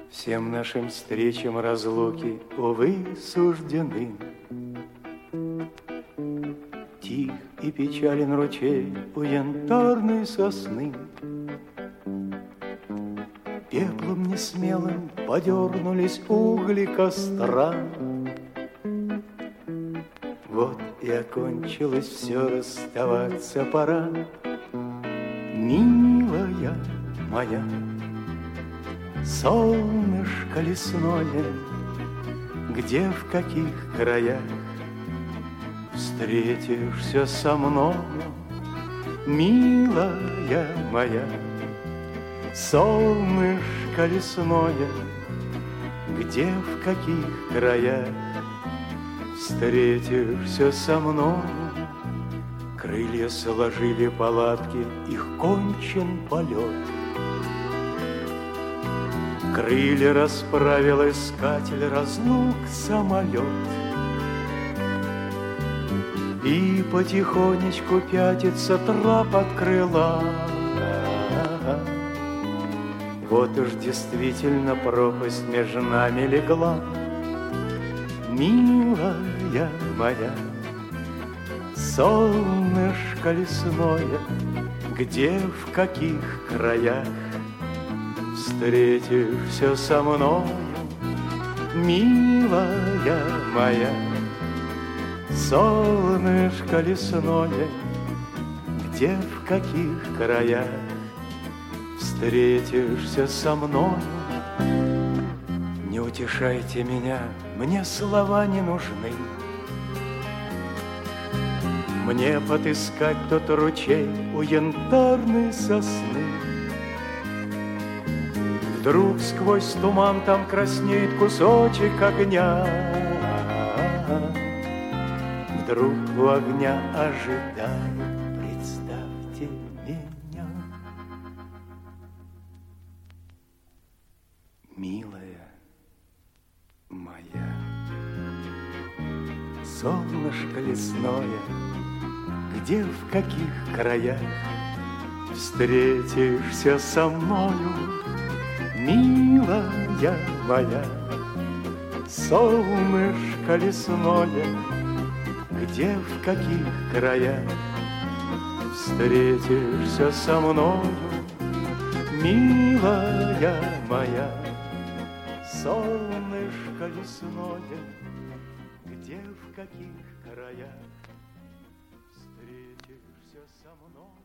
Всем нашим встречам разлуки, увы, суждены. Тих и печален ручей у янтарной сосны. Пеплом несмелым подернулись угли костра. Вот и окончилось все, расставаться пора. Милая моя, солнышко лесное, где, в каких краях встретишься со мною, милая моя, солнышко лесное, где, в каких краях встретишься со мною. Крылья сложили палатки, их кончен полет. Крылья расправил искатель разлук самолет. И потихонечку пятится трап от крыла. Вот уж действительно пропасть между нами легла. Милая моя, солнышко лесное, где, в каких краях встретишься со мною, милая моя, солнышко лесное, где, в каких краях встретишься со мною. Не утешайте меня, мне слова не нужны. Мне подыскать тот ручей у янтарной сосны. Вдруг сквозь туман там краснеет кусочек огня. Вдруг у огня ожидает, представьте меня. Милая моя, солнышко лесное, где, в каких краях встретишься со мною, милая моя, солнышко лесное, где, в каких краях встретишься со мною, милая моя, солнышко лесное, где, в каких краях встретишься со мной.